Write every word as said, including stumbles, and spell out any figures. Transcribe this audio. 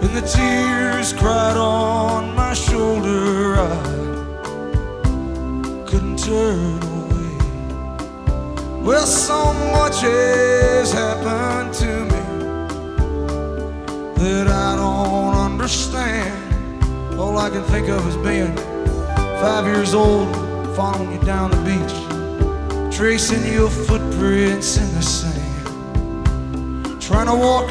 and the tears cried on my shoulder. I couldn't turn away. Well, so much has happened to me that I don't understand. All I can think of is being five years old, following you down the beach, tracing your footprints in the sand, trying to walk